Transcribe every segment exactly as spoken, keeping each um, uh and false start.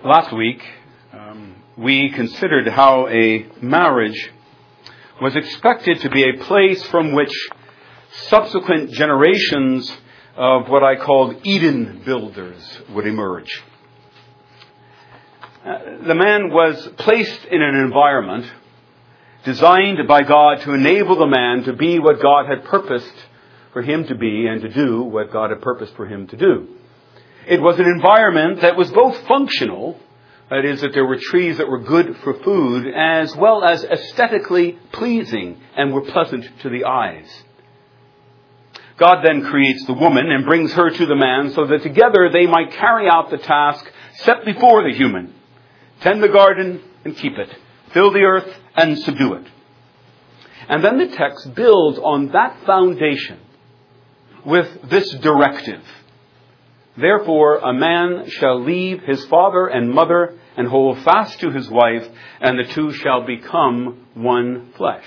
Last week, um, we considered how a marriage was expected to be a place from which subsequent generations of what I called Eden builders would emerge. Uh, the man was placed in an environment designed by God to enable the man to be what God had purposed for him to be and to do what God had purposed for him to do. It was an environment that was both functional, that is, that there were trees that were good for food, as well as aesthetically pleasing and were pleasant to the eyes. God then creates the woman and brings her to the man so that together they might carry out the task set before the human. Tend the garden and keep it. Fill the earth and subdue it. And then the text builds on that foundation with this directive. Therefore, a man shall leave his father and mother and hold fast to his wife, and the two shall become one flesh.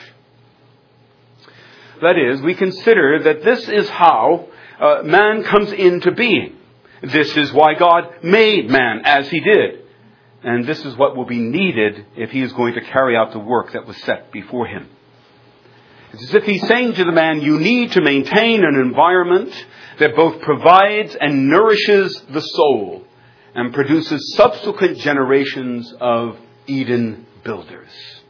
That is, we consider that this is how uh, man comes into being. This is why God made man as he did. And this is what will be needed if he is going to carry out the work that was set before him. It's as if he's saying to the man, you need to maintain an environment that both provides and nourishes the soul and produces subsequent generations of Eden builders.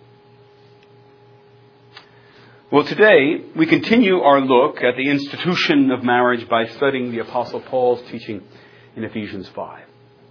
Well, today we continue our look at the institution of marriage by studying the Apostle Paul's teaching in Ephesians five.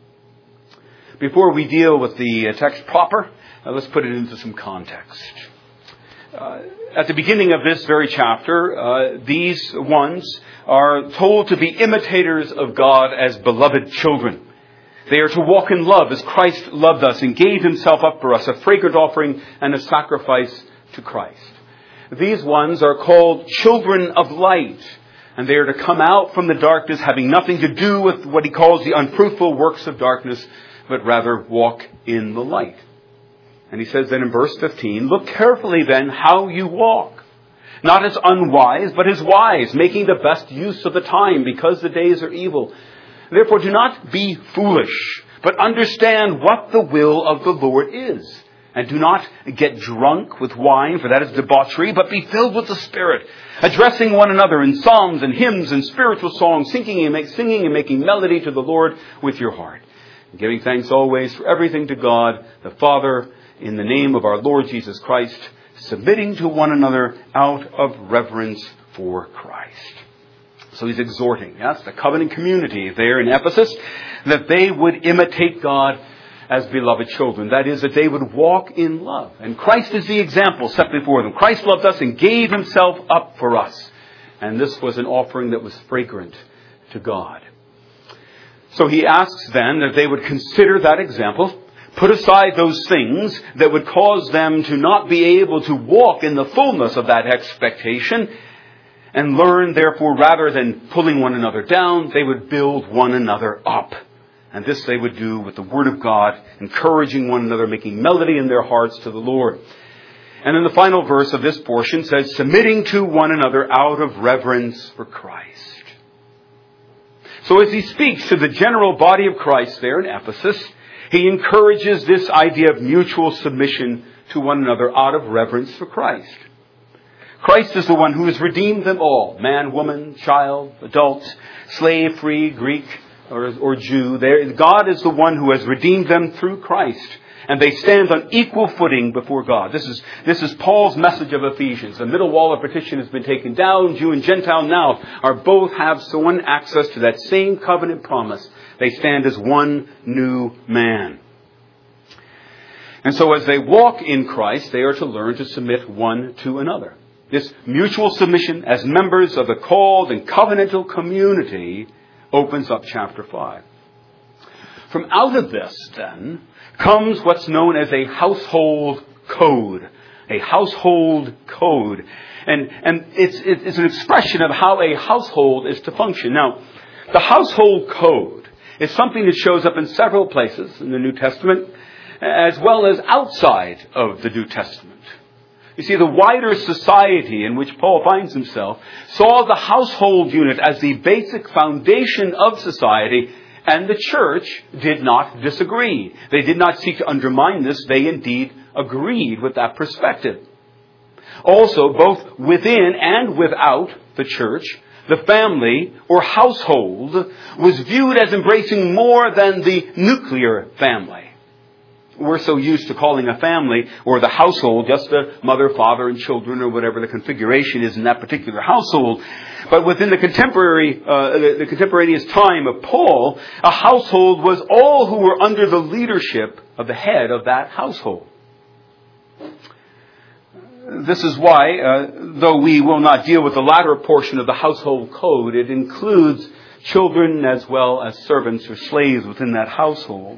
Before we deal with the text proper, uh, let's put it into some context. Uh, at the beginning of this very chapter, uh, these ones are told to be imitators of God as beloved children. They are to walk in love as Christ loved us and gave himself up for us, a fragrant offering and a sacrifice to Christ. These ones are called children of light, and they are to come out from the darkness, having nothing to do with what he calls the unfruitful works of darkness, but rather walk in the light. And he says then in verse fifteen, look carefully then how you walk, not as unwise, but as wise, making the best use of the time, because the days are evil. Therefore do not be foolish, but understand what the will of the Lord is. And do not get drunk with wine, for that is debauchery, but be filled with the Spirit, addressing one another in psalms and hymns and spiritual songs, singing and, make, singing and making melody to the Lord with your heart, and giving thanks always for everything to God, the Father, in the name of our Lord Jesus Christ, submitting to one another out of reverence for Christ. So he's exhorting, yes, the covenant community there in Ephesus, that they would imitate God as beloved children. That is, that they would walk in love. And Christ is the example set before them. Christ loved us and gave himself up for us. And this was an offering that was fragrant to God. So he asks then that they would consider that example, put aside those things that would cause them to not be able to walk in the fullness of that expectation, and learn, therefore, rather than pulling one another down, they would build one another up. And this they would do with the Word of God, encouraging one another, making melody in their hearts to the Lord. And then the final verse of this portion says, submitting to one another out of reverence for Christ. So as he speaks to the general body of Christ there in Ephesus, he encourages this idea of mutual submission to one another out of reverence for Christ. Christ is the one who has redeemed them all, man, woman, child, adult, slave, free, Greek, or, or Jew. There, God is the one who has redeemed them through Christ, and they stand on equal footing before God. This is, this is Paul's message of Ephesians. The middle wall of partition has been taken down. Jew and Gentile now are both have one access to that same covenant promise. They stand as one new man. And so as they walk in Christ, they are to learn to submit one to another. This mutual submission as members of the called and covenantal community opens up chapter five. From out of this, then, comes what's known as a household code. A household code. And, and it's, it's an expression of how a household is to function. Now, the household code is something that shows up in several places in the New Testament, as well as outside of the New Testament. You see, the wider society in which Paul finds himself saw the household unit as the basic foundation of society And the church did not disagree. They did not seek to undermine this. They indeed agreed with that perspective. Also, both within and without the church, the family or household was viewed as embracing more than the nuclear family. We're so used to calling a family or the household just a mother, father, and children, or whatever the configuration is in that particular household. But within the contemporary, uh, the, the contemporaneous time of Paul, a household was all who were under the leadership of the head of that household. This is why, uh, though we will not deal with the latter portion of the household code, it includes children as well as servants or slaves within that household.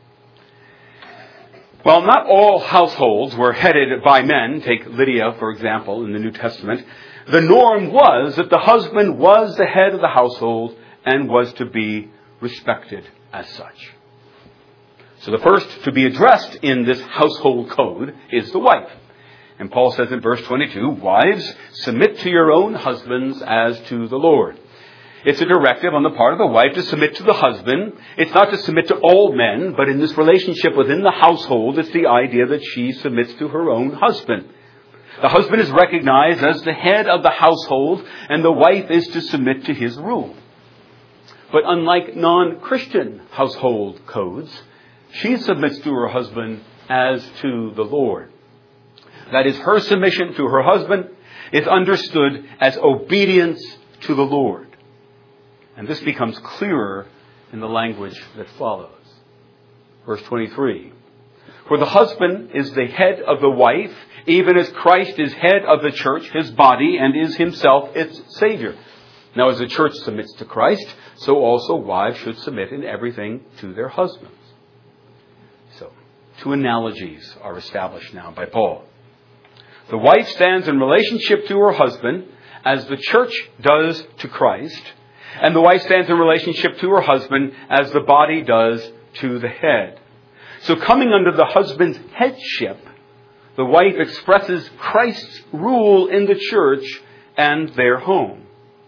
While not all households were headed by men, take Lydia, for example, in the New Testament, the norm was that the husband was the head of the household and was to be respected as such. So the first to be addressed in this household code is the wife. And Paul says in verse twenty-two, "Wives, submit to your own husbands as to the Lord." It's a directive on the part of the wife to submit to the husband. It's not to submit to all men, but in this relationship within the household, it's the idea that she submits to her own husband. The husband is recognized as the head of the household, and the wife is to submit to his rule. But unlike non-Christian household codes, she submits to her husband as to the Lord. That is, her submission to her husband is understood as obedience to the Lord. And this becomes clearer in the language that follows. Verse twenty-three. "For the husband is the head of the wife, even as Christ is head of the church, his body, and is himself its Savior." Now, as the church submits to Christ, so also wives should submit in everything to their husbands. So, two analogies are established now by Paul. The wife stands in relationship to her husband as the church does to Christ, and the wife stands in relationship to her husband as the body does to the head. So coming under the husband's headship, the wife expresses Christ's rule in the church and their home.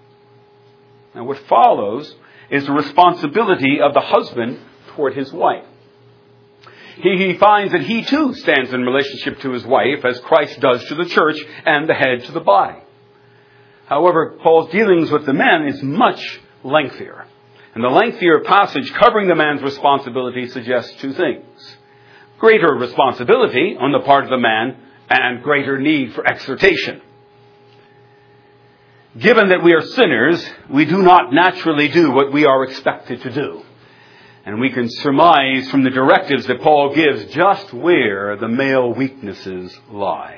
Now what follows is the responsibility of the husband toward his wife. He, he finds that he too stands in relationship to his wife as Christ does to the church and the head to the body. However, Paul's dealings with the men is much lengthier. And the lengthier passage covering the man's responsibility suggests two things. Greater responsibility on the part of the man and greater need for exhortation. Given that we are sinners, we do not naturally do what we are expected to do. And we can surmise from the directives that Paul gives just where the male weaknesses lie.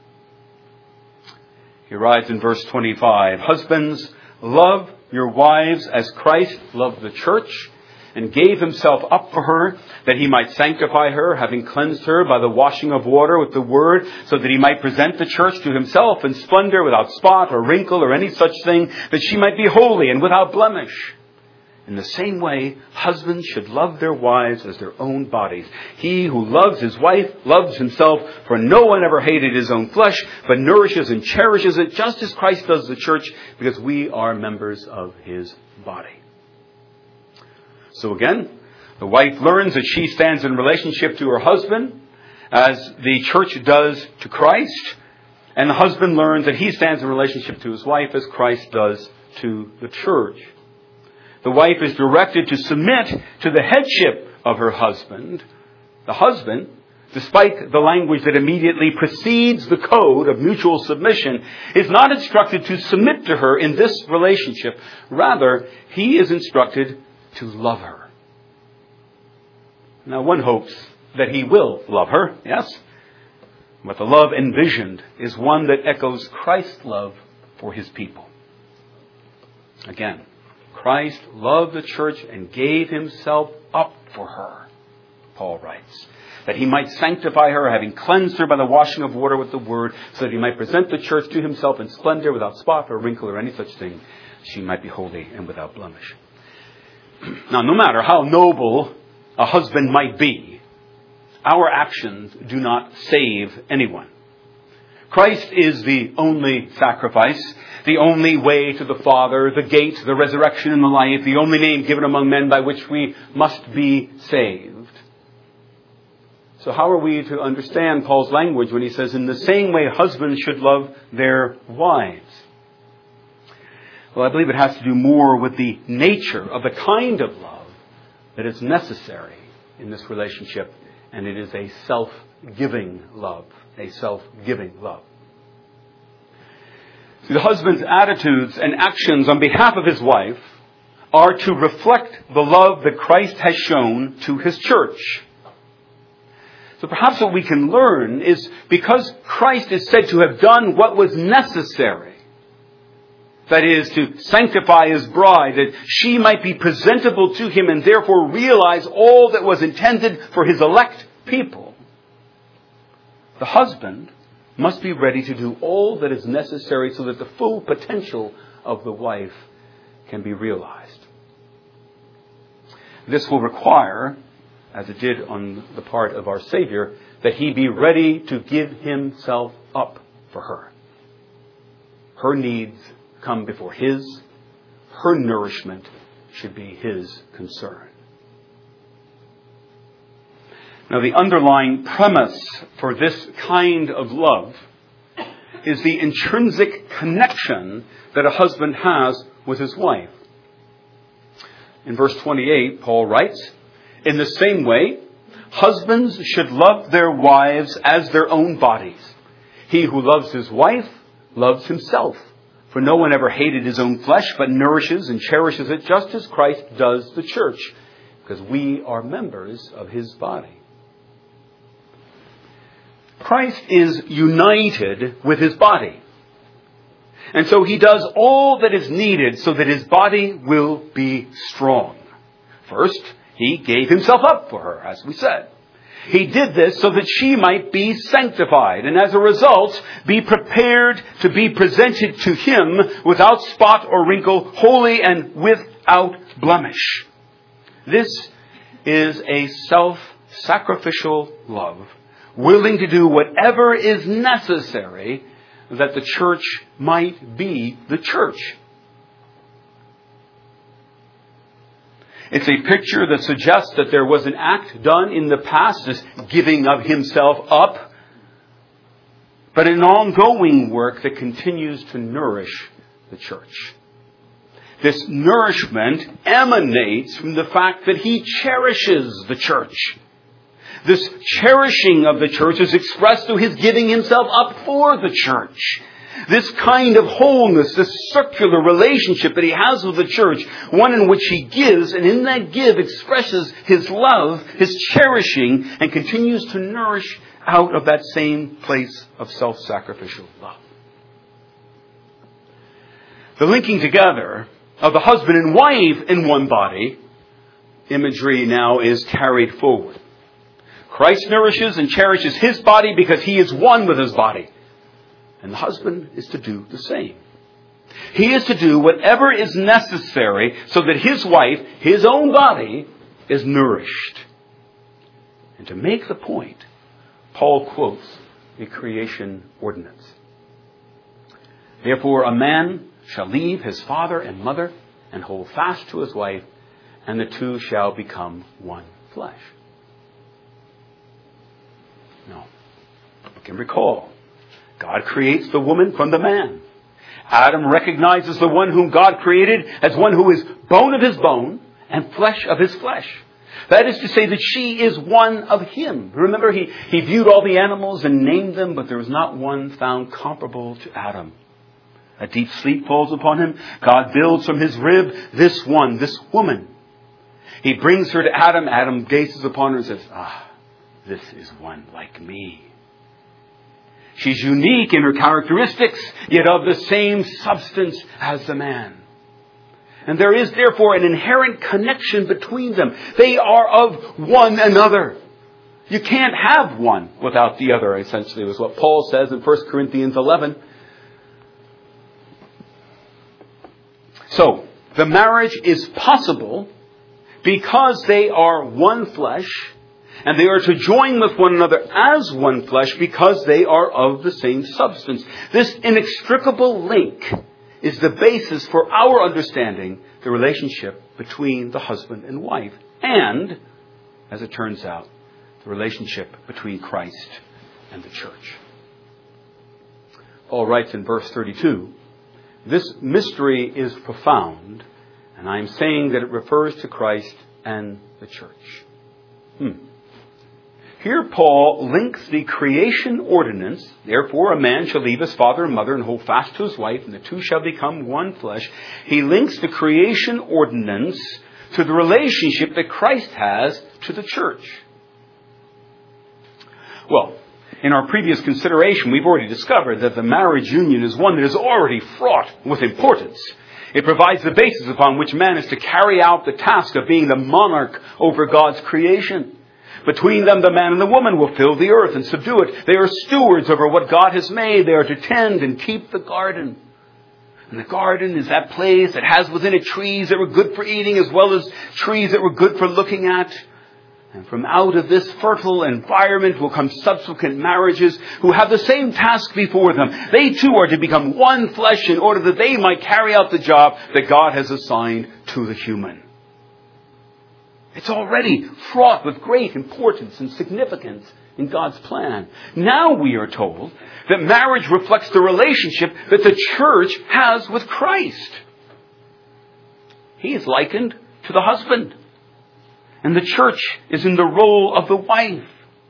He writes in verse twenty-five, "Husbands, love your wives as Christ loved the church and gave himself up for her, that he might sanctify her, having cleansed her by the washing of water with the word, so that he might present the church to himself in splendor, without spot or wrinkle or any such thing, that she might be holy and without blemish. In the same way, husbands should love their wives as their own bodies. He who loves his wife loves himself, for no one ever hated his own flesh, but nourishes and cherishes it, just as Christ does the church, because we are members of his body." So again, the wife learns that she stands in relationship to her husband, as the church does to Christ, and the husband learns that he stands in relationship to his wife as Christ does to the church. The wife is directed to submit to the headship of her husband. The husband, despite the language that immediately precedes the code of mutual submission, is not instructed to submit to her in this relationship. Rather, he is instructed to love her. Now, one hopes that he will love her, yes? But the love envisioned is one that echoes Christ's love for his people. Again, Christ loved the church and gave himself up for her, Paul writes, that he might sanctify her, having cleansed her by the washing of water with the word, so that he might present the church to himself in splendor, without spot or wrinkle or any such thing, she might be holy and without blemish. Now, no matter how noble a husband might be, our actions do not save anyone. Christ is the only sacrifice, the only way to the Father, the gate, the resurrection and the life, the only name given among men by which we must be saved. So how are we to understand Paul's language when he says, in the same way husbands should love their wives? Well, I believe it has to do more with the nature of the kind of love that is necessary in this relationship. And it is a self-giving love. A self-giving love. See, the husband's attitudes and actions on behalf of his wife are to reflect the love that Christ has shown to his church. So perhaps what we can learn is because Christ is said to have done what was necessary, that is, to sanctify his bride, that she might be presentable to him and therefore realize all that was intended for his elect people, the husband must be ready to do all that is necessary so that the full potential of the wife can be realized. This will require, as it did on the part of our Savior, that he be ready to give himself up for her. Her needs come before his. Her nourishment should be his concern. Now, the underlying premise for this kind of love is the intrinsic connection that a husband has with his wife. In verse twenty-eight, Paul writes, in the same way, husbands should love their wives as their own bodies. He who loves his wife loves himself. For no one ever hated his own flesh, but nourishes and cherishes it just as Christ does the church, because we are members of his body. Christ is united with his body. And so he does all that is needed so that his body will be strong. First, he gave himself up for her, as we said. He did this so that she might be sanctified and as a result be prepared to be presented to him without spot or wrinkle, holy and without blemish. This is a self-sacrificial love, willing to do whatever is necessary that the church might be the church. It's a picture that suggests that there was an act done in the past, this giving of himself up, but an ongoing work that continues to nourish the church. This nourishment emanates from the fact that he cherishes the church. This cherishing of the church is expressed through his giving himself up for the church. This kind of wholeness, this circular relationship that he has with the church, one in which he gives, and in that give expresses his love, his cherishing, and continues to nourish out of that same place of self-sacrificial love. The linking together of the husband and wife in one body, imagery now is carried forward. Christ nourishes and cherishes his body because he is one with his body. And the husband is to do the same. He is to do whatever is necessary so that his wife, his own body, is nourished. And to make the point, Paul quotes the creation ordinance. Therefore, a man shall leave his father and mother and hold fast to his wife, and the two shall become one flesh. No. You can recall, God creates the woman from the man. Adam recognizes the one whom God created as one who is bone of his bone and flesh of his flesh. That is to say that she is one of him. Remember, he, he viewed all the animals and named them, but there was not one found comparable to Adam. A deep sleep falls upon him. God builds from his rib this one, this woman. He brings her to Adam. Adam gazes upon her and says, ah, this is one like me. She's unique in her characteristics, yet of the same substance as the man. And there is therefore an inherent connection between them. They are of one another. You can't have one without the other, essentially, is what Paul says in First Corinthians eleven. So, the marriage is possible because they are one flesh, And they are to join with one another as one flesh because they are of the same substance. This inextricable link is the basis for our understanding the relationship between the husband and wife. And, as it turns out, the relationship between Christ and the church. Paul writes in verse thirty-two, "This mystery is profound, and I am saying that it refers to Christ and the church." Hmm. Here Paul links the creation ordinance, therefore a man shall leave his father and mother and hold fast to his wife, and the two shall become one flesh. He links the creation ordinance to the relationship that Christ has to the church. Well, in our previous consideration, we've already discovered that the marriage union is one that is already fraught with importance. It provides the basis upon which man is to carry out the task of being the monarch over God's creation. Between them, the man and the woman will fill the earth and subdue it. They are stewards over what God has made. They are to tend and keep the garden. And the garden is that place that has within it trees that were good for eating as well as trees that were good for looking at. And from out of this fertile environment will come subsequent marriages who have the same task before them. They too are to become one flesh in order that they might carry out the job that God has assigned to the human. It's already fraught with great importance and significance in God's plan. Now we are told that marriage reflects the relationship that the church has with Christ. He is likened to the husband, and the church is in the role of the wife.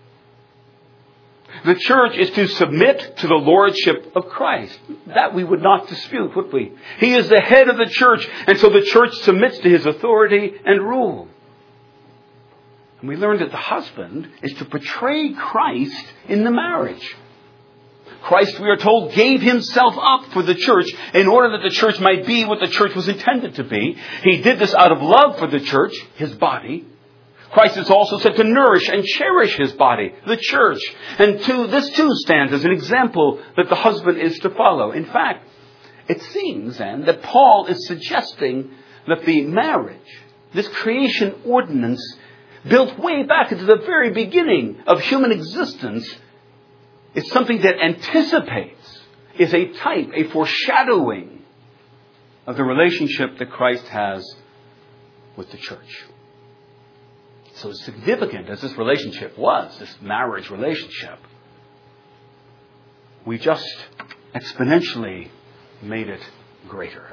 The church is to submit to the lordship of Christ. That we would not dispute, would we? He is the head of the church, and so the church submits to his authority and rule. And we learned that the husband is to portray Christ in the marriage. Christ, we are told, gave himself up for the church in order that the church might be what the church was intended to be. He did this out of love for the church, his body. Christ is also said to nourish and cherish his body, the church. And to, this too stands as an example that the husband is to follow. In fact, it seems then that Paul is suggesting that the marriage, this creation ordinance, built way back into the very beginning of human existence, is something that anticipates, is a type, a foreshadowing of the relationship that Christ has with the church. So significant as this relationship was, this marriage relationship, we just exponentially made it greater.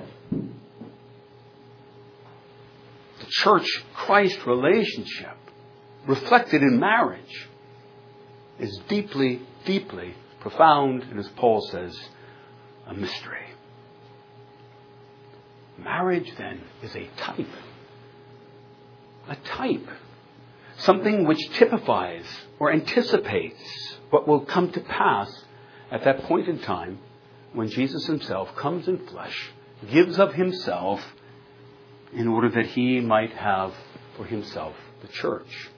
The church-Christ relationship reflected in marriage is deeply, deeply profound, and as Paul says, a mystery. Marriage, then, is a type. A type. Something which typifies or anticipates what will come to pass at that point in time when Jesus himself comes in flesh, gives of himself in order that he might have for himself the church.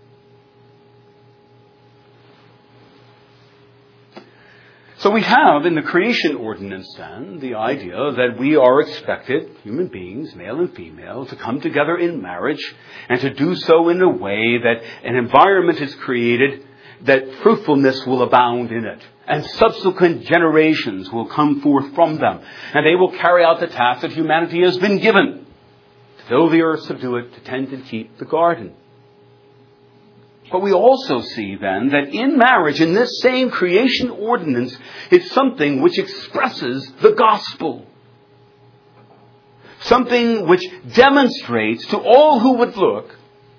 So we have in the creation ordinance then the idea that we are expected, human beings, male and female, to come together in marriage and to do so in a way that an environment is created that fruitfulness will abound in it. And subsequent generations will come forth from them. And they will carry out the task that humanity has been given. To fill the earth, subdue it, to tend and keep the garden. But we also see then that in marriage, in this same creation ordinance, is something which expresses the gospel. Something which demonstrates to all who would look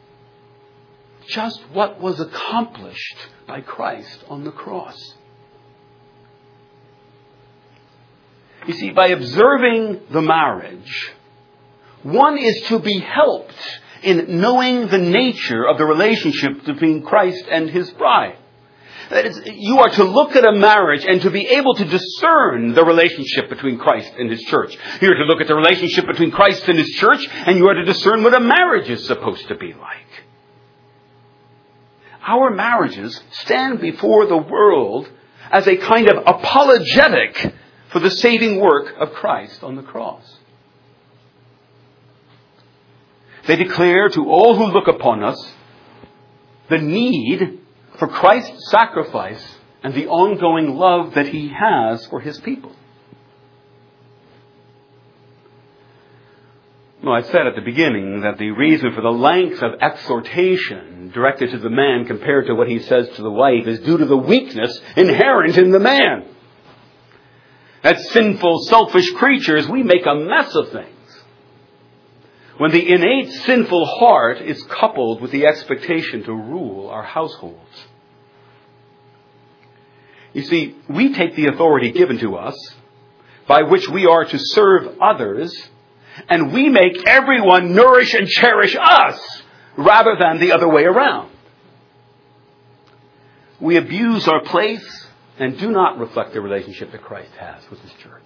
just what was accomplished by Christ on the cross. You see, by observing the marriage, one is to be helped in knowing the nature of the relationship between Christ and his bride. That is, you are to look at a marriage and to be able to discern the relationship between Christ and his church. You are to look at the relationship between Christ and his church, and you are to discern what a marriage is supposed to be like. Our marriages stand before the world as a kind of apologetic for the saving work of Christ on the cross. They declare to all who look upon us the need for Christ's sacrifice and the ongoing love that he has for his people. Well, I said at the beginning that the reason for the length of exhortation directed to the man compared to what he says to the wife is due to the weakness inherent in the man. As sinful, selfish creatures, we make a mess of things. When the innate sinful heart is coupled with the expectation to rule our households. You see, we take the authority given to us by which we are to serve others, and we make everyone nourish and cherish us rather than the other way around. We abuse our place and do not reflect the relationship that Christ has with his church.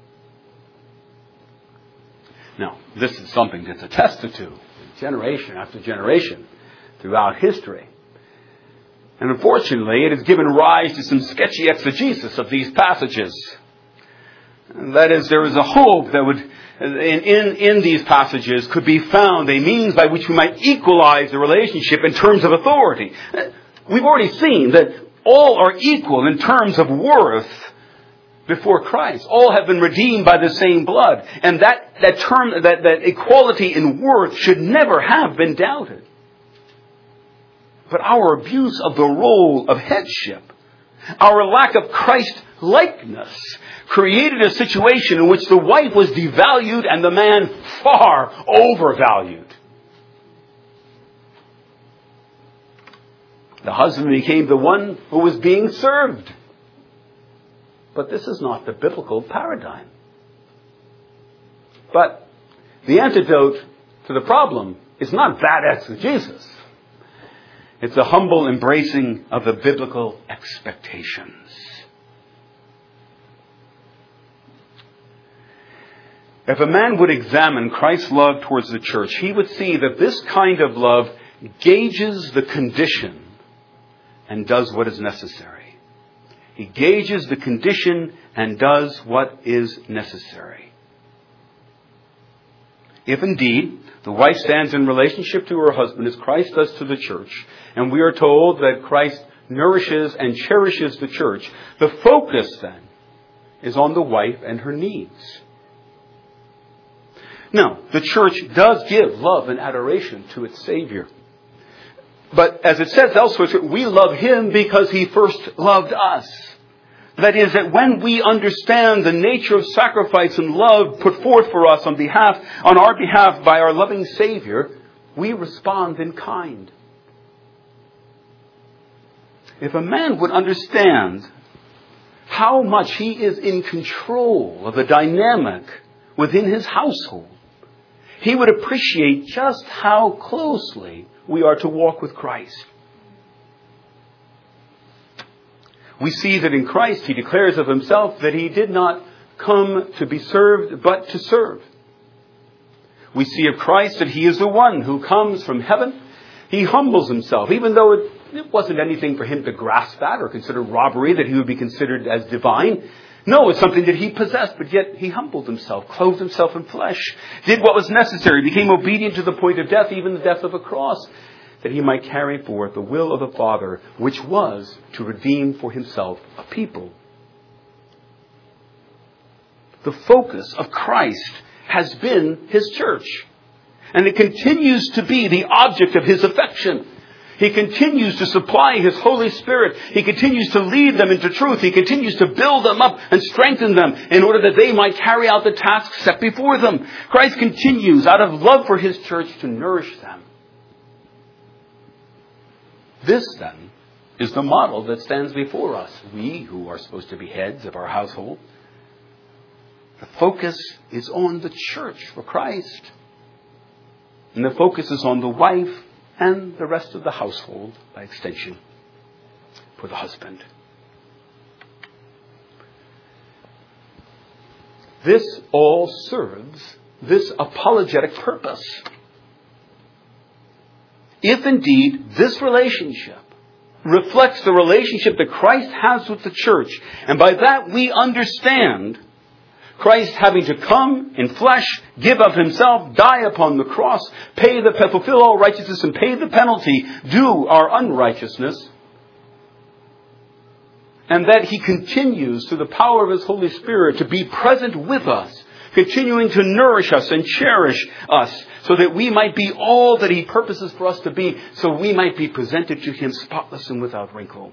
Now, this is something that's attested to generation after generation throughout history. And unfortunately, it has given rise to some sketchy exegesis of these passages. And that is, there is a hope that would, in, in, in these passages, could be found a means by which we might equalize the relationship in terms of authority. We've already seen that all are equal in terms of worth before Christ. All have been redeemed by the same blood. And that, that term, that, that equality in worth should never have been doubted. But our abuse of the role of headship, our lack of Christ-likeness, created a situation in which the wife was devalued and the man far overvalued. The husband became the one who was being served. But this is not the biblical paradigm. But the antidote to the problem is not bad exegesis. It's a humble embracing of the biblical expectations. If a man would examine Christ's love towards the church, he would see that this kind of love gauges the condition and does what is necessary. He gauges the condition and does what is necessary. If indeed the wife stands in relationship to her husband as Christ does to the church, and we are told that Christ nourishes and cherishes the church, the focus then is on the wife and her needs. Now, the church does give love and adoration to its Savior. But as it says elsewhere, we love him because he first loved us. That is, that when we understand the nature of sacrifice and love put forth for us on behalf, on our behalf by our loving Savior, we respond in kind. If a man would understand how much he is in control of the dynamic within his household, he would appreciate just how closely we are to walk with Christ. We see that in Christ he declares of himself that he did not come to be served, but to serve. We see of Christ that he is the one who comes from heaven. He humbles himself, even though it, it wasn't anything for him to grasp at or consider robbery that he would be considered as divine. No, it's something that he possessed, but yet he humbled himself, clothed himself in flesh, did what was necessary, became obedient to the point of death, even the death of a cross, that he might carry forth the will of the Father, which was to redeem for himself a people. The focus of Christ has been his church, and it continues to be the object of his affection. He continues to supply his Holy Spirit. He continues to lead them into truth. He continues to build them up and strengthen them in order that they might carry out the tasks set before them. Christ continues, out of love for his church, to nourish them. This, then, is the model that stands before us. We, who are supposed to be heads of our household, the focus is on the church for Christ. And the focus is on the wife and the rest of the household, by extension, for the husband. This all serves this apologetic purpose. If indeed this relationship reflects the relationship that Christ has with the church, and by that we understand Christ having to come in flesh, give of himself, die upon the cross, pay the, fulfill all righteousness and pay the penalty, do our unrighteousness. And that he continues through the power of his Holy Spirit to be present with us, continuing to nourish us and cherish us so that we might be all that he purposes for us to be, so we might be presented to him spotless and without wrinkle.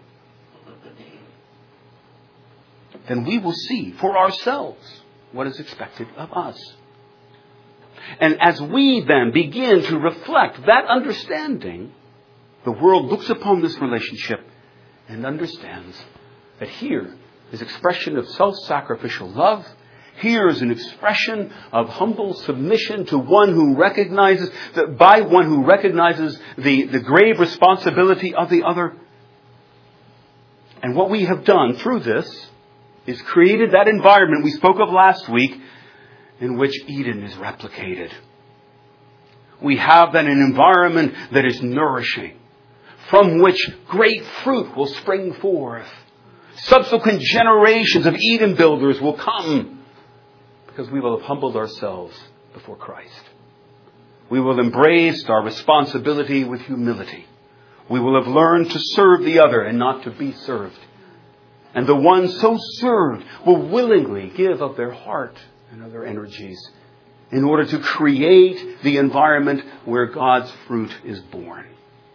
Then we will see for ourselves what is expected of us. And as we then begin to reflect that understanding, the world looks upon this relationship and understands that here is expression of self-sacrificial love. Here is an expression of humble submission to one who recognizes, that by one who recognizes the, the grave responsibility of the other. And what we have done through this is created that environment we spoke of last week in which Eden is replicated. We have then an environment that is nourishing, from which great fruit will spring forth. Subsequent generations of Eden builders will come because we will have humbled ourselves before Christ. We will embrace our responsibility with humility. We will have learned to serve the other and not to be served. And the one so served will willingly give of their heart and of their energies in order to create the environment where God's fruit is born.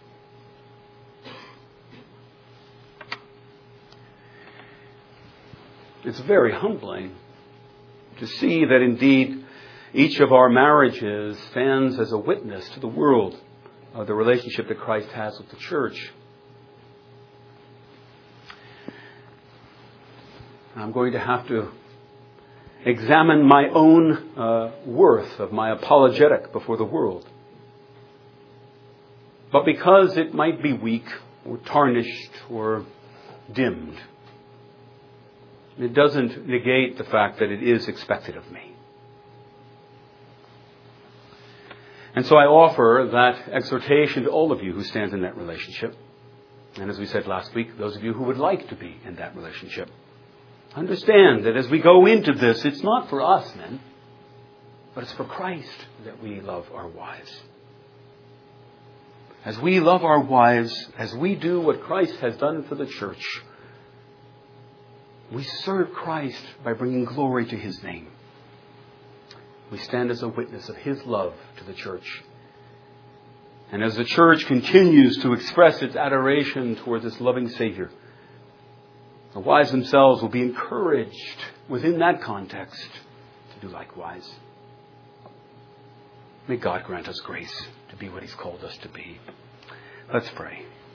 It's very humbling to see that indeed each of our marriages stands as a witness to the world of the relationship that Christ has with the church. I'm going to have to examine my own uh, worth of my apologetic before the world. But because it might be weak or tarnished or dimmed, it doesn't negate the fact that it is expected of me. And so I offer that exhortation to all of you who stand in that relationship. And as we said last week, those of you who would like to be in that relationship. Understand that as we go into this, it's not for us, men, but it's for Christ that we love our wives. As we love our wives, as we do what Christ has done for the church, we serve Christ by bringing glory to his name. We stand as a witness of his love to the church. And as the church continues to express its adoration towards its loving Savior, the wives themselves will be encouraged within that context to do likewise. May God grant us grace to be what he's called us to be. Let's pray.